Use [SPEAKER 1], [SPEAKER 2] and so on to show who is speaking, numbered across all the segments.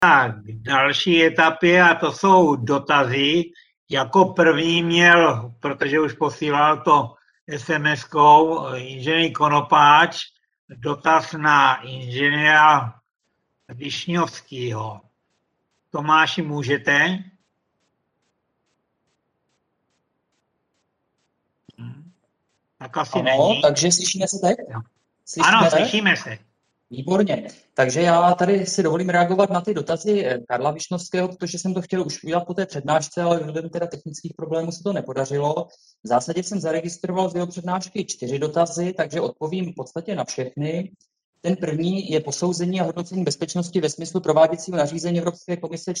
[SPEAKER 1] Tak, k další etapě, a to jsou dotazy. Jako první měl, protože už posílal to SMS-kou, inženýr Konopáč, dotaz na inženýra Višňovského. Tomáši, můžete? Tak asi
[SPEAKER 2] Ano,
[SPEAKER 1] není.
[SPEAKER 2] takže slyšíme se teď?
[SPEAKER 1] Ano, slyšíme se.
[SPEAKER 2] Výborně. Takže já tady si dovolím reagovat na ty dotazy Karla Višnovského, protože jsem to chtěl už udělat po té přednášce, ale vzhledem teda technických problémů se to nepodařilo. V zásadě jsem zaregistroval z jeho přednášky 4 dotazy, takže odpovím v podstatě na všechny. Ten první je posouzení a hodnocení bezpečnosti ve smyslu prováděcího nařízení Evropské komise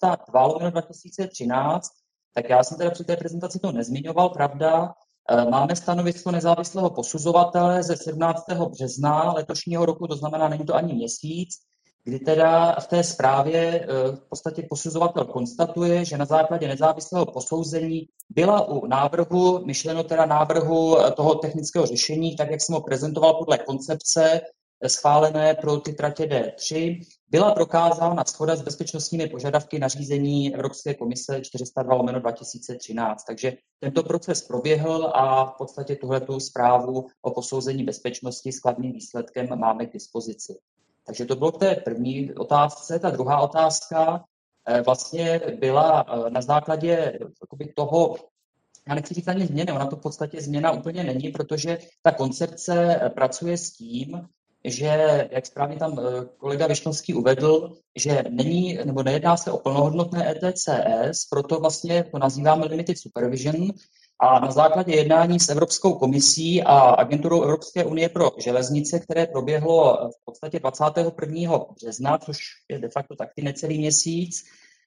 [SPEAKER 2] 402/2013. Tak já jsem teda při té prezentaci to nezmiňoval, pravda. Máme stanovisko nezávislého posuzovatele ze 17. března letošního roku, to znamená, není to ani měsíc, kdy teda v té zprávě v podstatě posuzovatel konstatuje, že na základě nezávislého posouzení byla u návrhu, myšleno teda návrhu toho technického řešení, tak jak jsem ho prezentoval podle koncepce schválené pro ty tratě D3, byla prokázána shoda s bezpečnostními požadavky nařízení Evropské komise 402/2013. Takže tento proces proběhl a v podstatě tuhletu zprávu o posouzení bezpečnosti s kladným výsledkem máme k dispozici. Takže to bylo k té první otázce. Ta druhá otázka vlastně byla na základě toho, já nechci říct ani změny, ona to v podstatě změna úplně není, protože ta koncepce pracuje s tím, že, jak správně tam kolega Višnovský uvedl, že není, nebo nejedná se o plnohodnotné ETCS, proto vlastně to nazýváme Limited Supervision, a na základě jednání s Evropskou komisí a agenturou Evropské unie pro železnice, které proběhlo v podstatě 21. března, což je de facto taky necelý měsíc,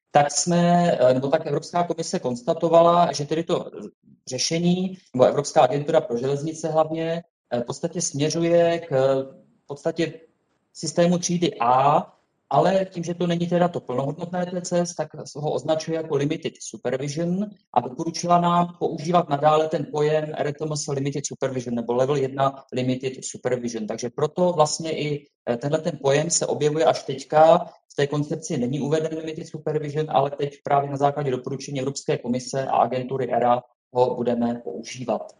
[SPEAKER 2] tak Evropská komise konstatovala, že tedy to řešení, nebo Evropská agentura pro železnice hlavně, v podstatě směřuje k v podstatě systému třídy A, ale tím, že to není teda to plnohodnotné TCS, tak ho označuje jako Limited Supervision a doporučila nám používat nadále ten pojem RTMS Limited Supervision nebo Level 1 Limited Supervision. Takže proto vlastně i tenhle ten pojem se objevuje až teďka. V té koncepci není uveden Limited Supervision, ale teď právě na základě doporučení Evropské komise a agentury ERA ho budeme používat.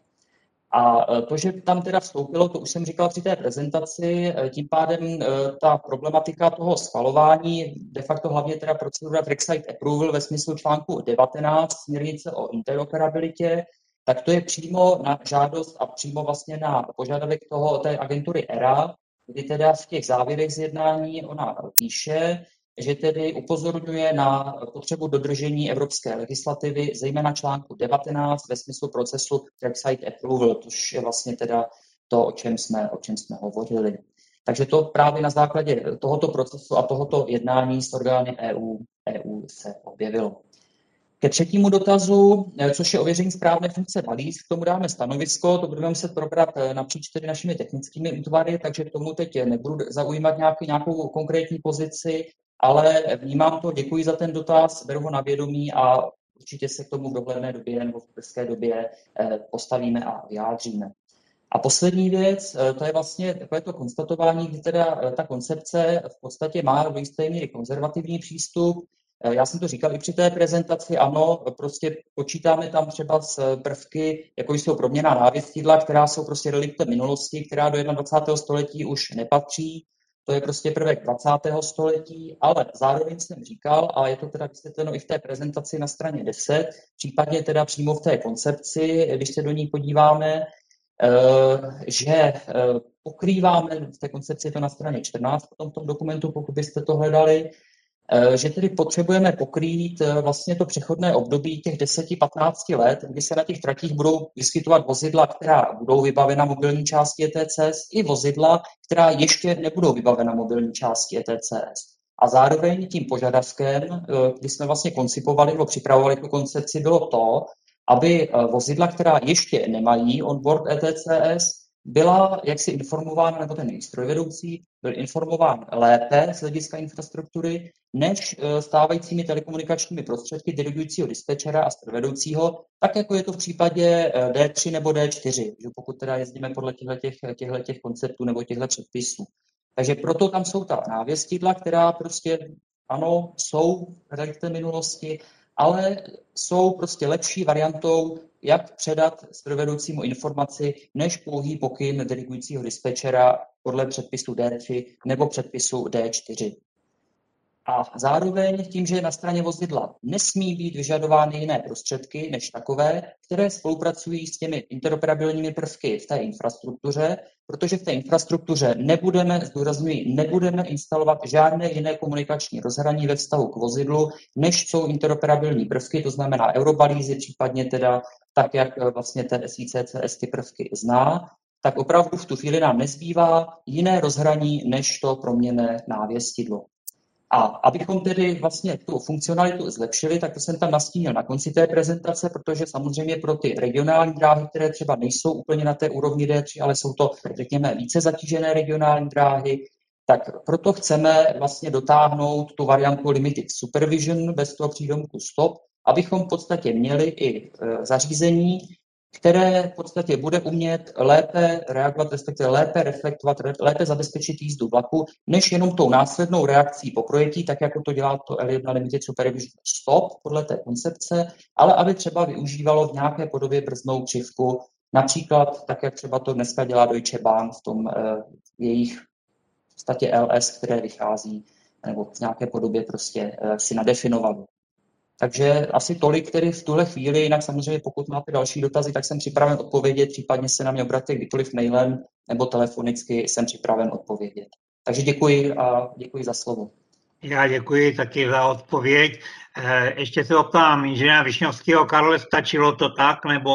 [SPEAKER 2] A to, že tam teda vstoupilo, to už jsem říkal při té prezentaci, tím pádem ta problematika toho schvalování, de facto hlavně teda procedura Trackside Approval ve smyslu článku 19 směrnice o interoperabilitě, tak to je přímo na žádost a přímo vlastně na požadavek té agentury ERA, kdy teda v těch závěrech z jednání ona píše, že tedy upozorňuje na potřebu dodržení evropské legislativy, zejména článku 19 ve smyslu procesu Trackside Approval, což je vlastně teda to, o čem jsme hovořili. Takže to právě na základě tohoto procesu a tohoto jednání s orgány EU se objevilo. Ke třetímu dotazu, což je ověření správné funkce balíc, k tomu dáme stanovisko, to budeme muset probrat napříč tedy našimi technickými útvary, takže k tomu teď nebudu zaujímat nějakou konkrétní pozici, ale vnímám to, děkuji za ten dotaz, beru ho na vědomí a určitě se k tomu v dohledné době nebo v brzké době postavíme a vyjádříme. A poslední věc, to je vlastně takové to konstatování, kdy teda ta koncepce v podstatě má do jisté míry konzervativní přístup. Já jsem to říkal i při té prezentaci, ano, prostě počítáme tam třeba s prvky, jako jsou proměnná návěstidla, která jsou prostě reliktem minulosti, která do 21. století už nepatří. To je prostě prvek 20. století, ale zároveň jsem říkal, a je to teda vysvětleno i v té prezentaci na straně 10, případně teda přímo v té koncepci, když se do ní podíváme, že pokrýváme, v té koncepci je to na straně 14 v tom dokumentu, pokud byste to hledali, že tedy potřebujeme pokrýt vlastně to přechodné období těch 10-15 let, kdy se na těch tratích budou vyskytovat vozidla, která budou vybavena mobilní částí ETCS, i vozidla, která ještě nebudou vybavena mobilní částí ETCS. A zároveň tím požadavkem, kdy jsme vlastně koncipovali nebo připravovali tu koncepci, bylo to, aby vozidla, která ještě nemají onboard ETCS, byla jaksi informována, nebo ten strojvedoucí byl informován lépe z hlediska infrastruktury, než stávajícími telekomunikačními prostředky dirigujícího dispečera a strojvedoucího, tak jako je to v případě D3 nebo D4, že pokud teda jezdíme podle těchto konceptů nebo těchto předpisů. Takže proto tam jsou ta návěstidla, která prostě ano, jsou relikty minulosti, ale jsou prostě lepší variantou, jak předat strojvedoucímu informaci, než pouhý pokyn dirigujícího dispečera podle předpisu D3 nebo předpisu D4. A zároveň tím, že na straně vozidla nesmí být vyžadovány jiné prostředky než takové, které spolupracují s těmi interoperabilními prvky v té infrastruktuře, protože v té infrastruktuře nebudeme instalovat žádné jiné komunikační rozhraní ve vztahu k vozidlu, než jsou interoperabilní prvky, to znamená eurobalízy, případně teda tak, jak vlastně TSICCS ty prvky zná, tak opravdu v tu chvíli nám nezbývá jiné rozhraní, než to proměnné návěstidlo. A abychom tedy vlastně tu funkcionalitu zlepšili, tak to jsem tam nastínil na konci té prezentace, protože samozřejmě pro ty regionální dráhy, které třeba nejsou úplně na té úrovni D3, ale jsou to, řekněme, více zatížené regionální dráhy, tak proto chceme vlastně dotáhnout tu variantu Limited Supervision bez toho přídomku stop, abychom v podstatě měli i zařízení, které v podstatě bude umět lépe reagovat, respektive lépe reflektovat, lépe zabezpečit jízdu vlaku, než jenom tou následnou reakcí po projetí, tak jako to dělá to L1 Limited Supervision Stop podle té koncepce, ale aby třeba využívalo v nějaké podobě brzdnou křivku, například tak, jak třeba to dneska dělá Deutsche Bahn v tom jejich v podstatě LS, které vychází, nebo v nějaké podobě prostě si nadefinovalo. Takže asi tolik tedy v tuhle chvíli, jinak samozřejmě pokud máte další dotazy, tak jsem připraven odpovědět, případně se na mě obraťte kdykoliv mailem nebo telefonicky, jsem připraven odpovědět. Takže děkuji a děkuji za slovo.
[SPEAKER 1] Já děkuji taky za odpověď. Ještě se optám inženýra Višňovského. Karle, stačilo to tak, nebo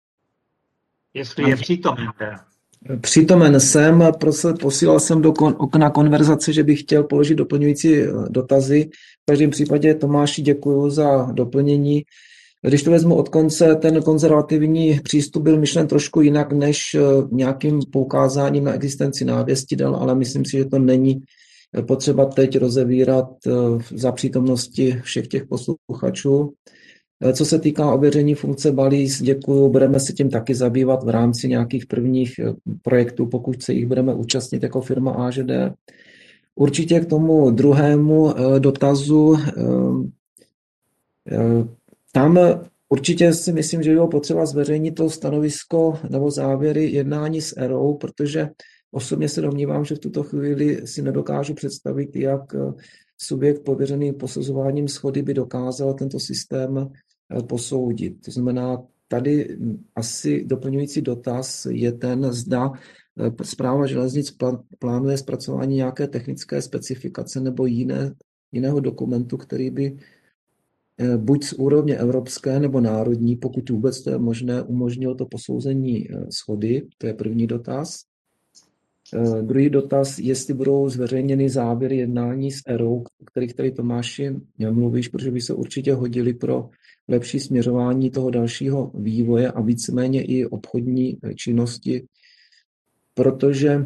[SPEAKER 1] jestli je přítomen?
[SPEAKER 3] Přítomen jsem, posílal jsem do okna konverzace, že bych chtěl položit doplňující dotazy. V každém případě Tomáši děkuji za doplnění. Když to vezmu od konce, ten konzervativní přístup byl myšlen trošku jinak než nějakým poukázáním na existenci návěstidel, ale myslím si, že to není potřeba teď rozevírat za přítomnosti všech těch posluchačů. Co se týká ověření funkce balíz, děkuju, budeme se tím taky zabývat v rámci nějakých prvních projektů, pokud se jich budeme účastnit jako firma AŽD. Určitě k tomu druhému dotazu, tam určitě si myslím, že bylo potřeba zveřejnit to stanovisko nebo závěry jednání s ERou, protože osobně se domnívám, že v tuto chvíli si nedokážu představit, jak subjekt pověřený posuzováním shody by dokázal tento systém posoudit. To znamená, tady asi doplňující dotaz je ten, zda Správa železnic plánuje zpracování nějaké technické specifikace nebo jiného dokumentu, který by buď z úrovně evropské nebo národní, pokud vůbec to je možné, umožnilo to posouzení shody. To je první dotaz. Druhý dotaz, jestli budou zveřejněny závěry jednání s ERou, o kterých tady Tomáši mluvíš, protože by se určitě hodili pro lepší směřování toho dalšího vývoje a víceméně i obchodní činnosti, protože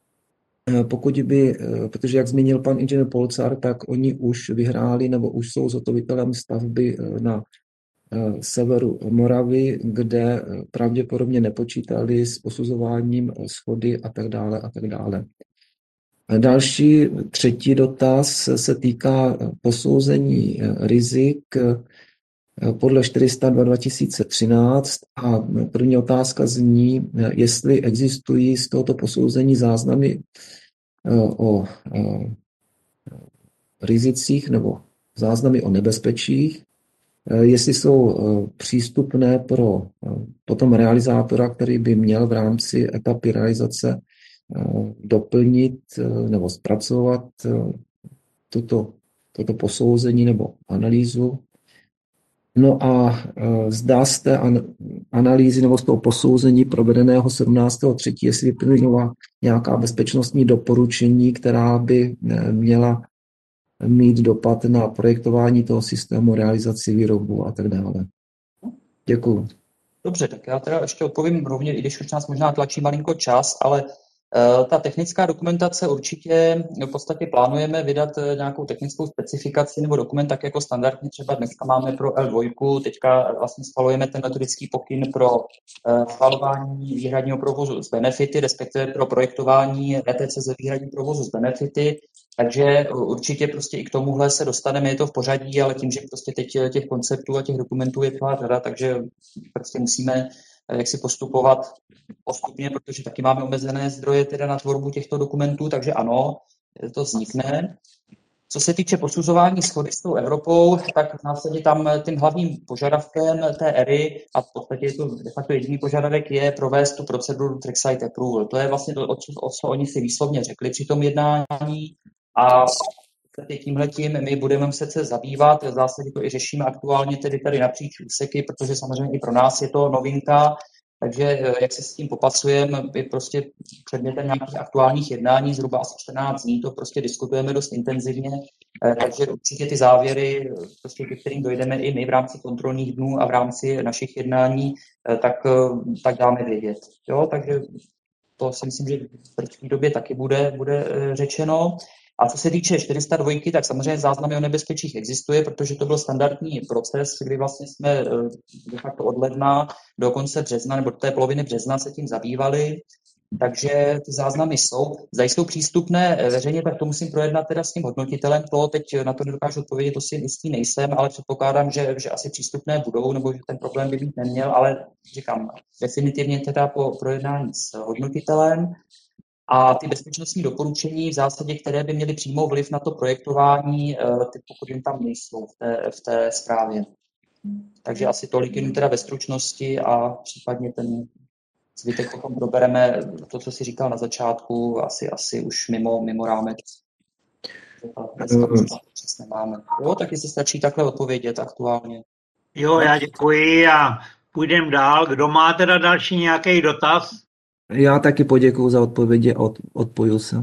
[SPEAKER 3] protože jak zmínil pan inženýr Polcar, tak oni už vyhráli nebo už jsou zhotovitelem stavby na severu Moravy, kde pravděpodobně nepočítali s posuzováním shody a tak dále a tak dále. Další, třetí dotaz se týká posouzení rizik podle 402/2013 a první otázka zní, jestli existují z tohoto posouzení záznamy o rizicích nebo záznamy o nebezpečích, jestli jsou přístupné pro potom realizátora, který by měl v rámci etapy realizace doplnit nebo zpracovat toto posouzení nebo analýzu. No a zdá z té analýzy nebo z toho posouzení provedeného 17.3., jestli vyplynula nějaká bezpečnostní doporučení, která by měla mít dopad na projektování toho systému, realizaci, výrobu a tak dále. Děkuju.
[SPEAKER 2] Dobře, tak já teda ještě odpovím rovně, i když už nás možná tlačí malinko čas, ale Ta technická dokumentace určitě v podstatě plánujeme vydat nějakou technickou specifikaci nebo dokument, tak jako standardně třeba dneska máme pro L2, teďka vlastně schvalujeme ten metodický pokyn pro schvalování výhradního provozu s benefity, respektive pro projektování ETC ze výhradního provozu s benefity, takže určitě prostě i k tomuhle se dostaneme, je to v pořadí, ale tím, že prostě teď těch konceptů a těch dokumentů je celá řada, takže prostě musíme jak si postupovat postupně, protože taky máme omezené zdroje teda na tvorbu těchto dokumentů, takže ano, to vznikne. Co se týče posuzování shody s tou Evropou, tak v zásadě tam tím hlavním požadavkem té ERY, a v podstatě je to de facto jediný požadavek, je provést tu proceduru Trackside Approval. To je vlastně to, o co oni si výslovně řekli při tom jednání a tímhletím my budeme muset se zabývat, v zásadě to i řešíme aktuálně tedy tady napříč úseky, protože samozřejmě i pro nás je to novinka, takže jak se s tím popasujeme, je prostě předmětem nějakých aktuálních jednání, zhruba asi 14 dní, to prostě diskutujeme dost intenzivně, takže určitě ty závěry, prostě ke kterým dojdeme i my v rámci kontrolních dnů a v rámci našich jednání, tak dáme vědět. Jo, takže to si myslím, že v brzké době taky bude řečeno. A co se týče 402, tak samozřejmě záznamy o nebezpečích existuje, protože to byl standardní proces, kdy vlastně jsme de facto od ledna do konce března nebo do té poloviny března se tím zabývali. Takže ty záznamy jsou. Zda jsou přístupné veřejně, tak to musím projednat teda s tím hodnotitelem. To teď na to nedokážu odpovědět, to si jistý nejsem, ale předpokládám, že asi přístupné budou, nebo že ten problém by být neměl, ale říkám, definitivně teda po projednání s hodnotitelem. A ty bezpečnostní doporučení v zásadě, které by měly přímou vliv na to projektování, ty pokud jim tam nejsou v té zprávě. Takže asi tolik jenom teda ve stručnosti a případně ten zbytek potom probereme to, co si říkal na začátku, asi už mimo rámec. Dneska už nemáme. Jo, tak jestli stačí takhle odpovědět aktuálně.
[SPEAKER 1] Jo, já děkuji a půjdeme dál. Kdo má teda další nějaký dotaz?
[SPEAKER 3] Já taky poděkuju za odpovědi a odpoju se.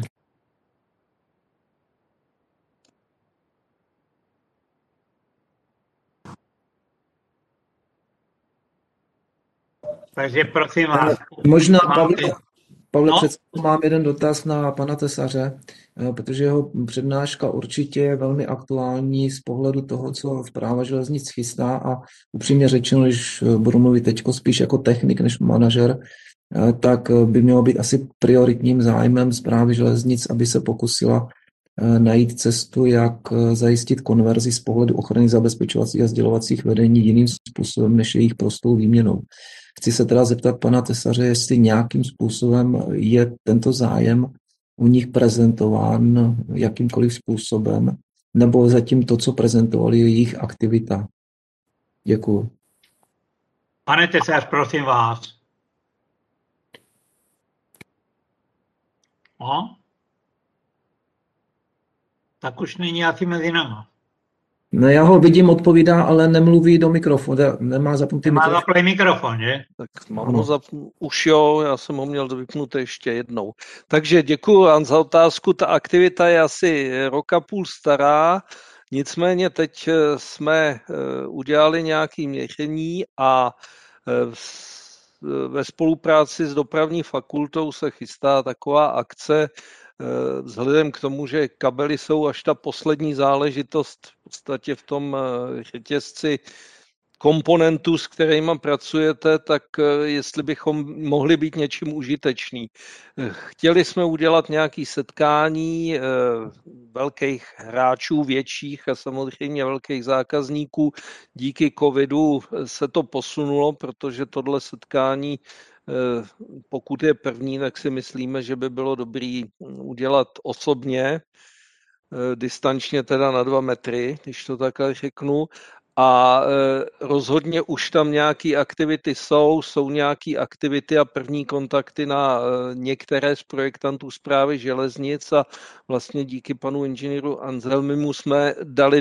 [SPEAKER 1] Takže prosím vás.
[SPEAKER 3] Možná, Pavle, přece mám jeden dotaz na pana Tesaře, protože jeho přednáška určitě je velmi aktuální z pohledu toho, co Správa železnic chystá a upřímně řečeno, když budu mluvit teď spíš jako technik než manažer, tak by mělo být asi prioritním zájmem Správy železnic, aby se pokusila najít cestu, jak zajistit konverzi z pohledu ochrany zabezpečovacích a sdělovacích vedení jiným způsobem než jejich prostou výměnou. Chci se teda zeptat pana Tesaře, jestli nějakým způsobem je tento zájem u nich prezentován jakýmkoliv způsobem, nebo zatím to, co prezentovali, je jejich aktivita. Děkuju.
[SPEAKER 1] Pane Tesař, prosím vás. No? Tak už není asi mezi náma.
[SPEAKER 3] No, já ho vidím, odpovídá, ale nemluví do mikrofonu, nemá zapnutý
[SPEAKER 1] mikrofon. Má
[SPEAKER 3] mikrofon.
[SPEAKER 1] mikrofon, že?
[SPEAKER 4] Tak mám ho už jo, já jsem ho měl vypnutý ještě jednou. Takže děkuji vám za otázku, ta aktivita je asi rok a půl stará, nicméně teď jsme udělali nějaké měření a ve spolupráci s dopravní fakultou se chystá taková akce, vzhledem k tomu, že kabely jsou až ta poslední záležitost v podstatě v tom řetězci komponentů, s kterými pracujete, tak jestli bychom mohli být něčím užiteční. Chtěli jsme udělat nějaké setkání velkých hráčů, větších a samozřejmě velkých zákazníků. Díky covidu se to posunulo, protože tohle setkání, pokud je první, tak si myslíme, že by bylo dobré udělat osobně, distančně teda na 2 metry, když to takhle řeknu. A rozhodně už tam nějaké aktivity jsou nějaké aktivity a první kontakty na některé z projektantů Správy železnic a vlastně díky panu inženýru Anselmimu jsme dali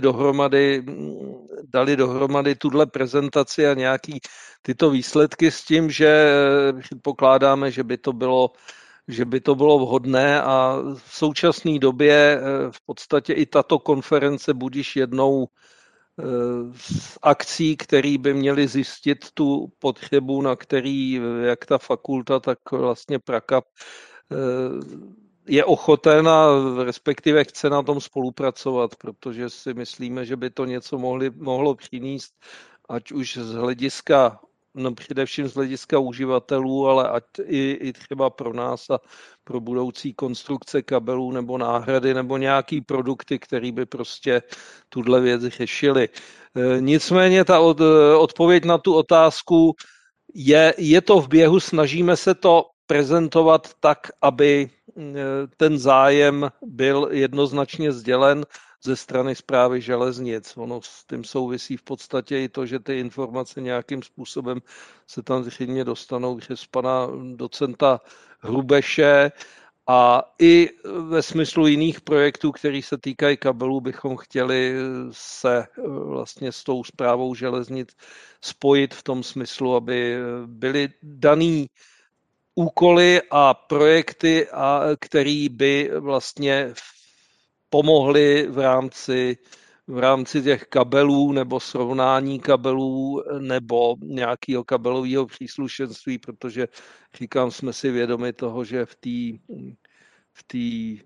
[SPEAKER 4] dohromady tuhle prezentaci a nějaký tyto výsledky s tím, že předpokládáme, že by to bylo vhodné a v současné době v podstatě i tato konference budiž jednou z akcí, které by měly zjistit tu potřebu, na který jak ta fakulta, tak vlastně Prakap je ochoten a respektive chce na tom spolupracovat, protože si myslíme, že by to něco mohlo přinést, ať už z hlediska, no především z hlediska uživatelů, ale ať i třeba pro nás a pro budoucí konstrukce kabelů nebo náhrady nebo nějaký produkty, které by prostě tuhle věc řešily. Nicméně ta odpověď na tu otázku je to v běhu, snažíme se to prezentovat tak, aby ten zájem byl jednoznačně sdělen ze strany Správy železnic. Ono s tím souvisí v podstatě i to, že ty informace nějakým způsobem se tam zřejmě dostanou přes pana docenta Hrubeše a i ve smyslu jiných projektů, které se týkají kabelů, bychom chtěli se vlastně s tou Správou železnic spojit v tom smyslu, aby byly daný úkoly a projekty, které by vlastně pomohly v rámci těch kabelů nebo srovnání kabelů nebo nějakého kabelového příslušenství, protože říkám, jsme si vědomi toho, že v té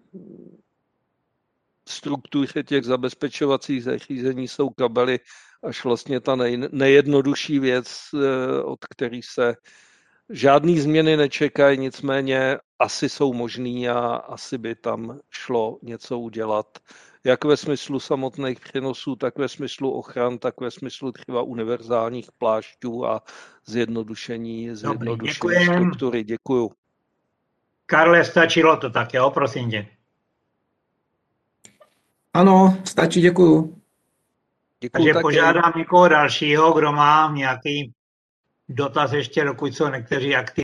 [SPEAKER 4] struktuře těch zabezpečovacích zařízení jsou kabely až vlastně ta nejjednodušší věc, od který se žádný změny nečekají, nicméně asi jsou možný a asi by tam šlo něco udělat. Jak ve smyslu samotných přenosů, tak ve smyslu ochran, tak ve smyslu třeba univerzálních plášťů a zjednodušení struktury. Děkuju.
[SPEAKER 1] Karle, stačilo to tak, jo, prosím tě.
[SPEAKER 3] Ano, stačí, děkuju.
[SPEAKER 1] Takže požádám někoho dalšího, kdo má nějaký dotaz ještě, dokud jsou někteří aktivní.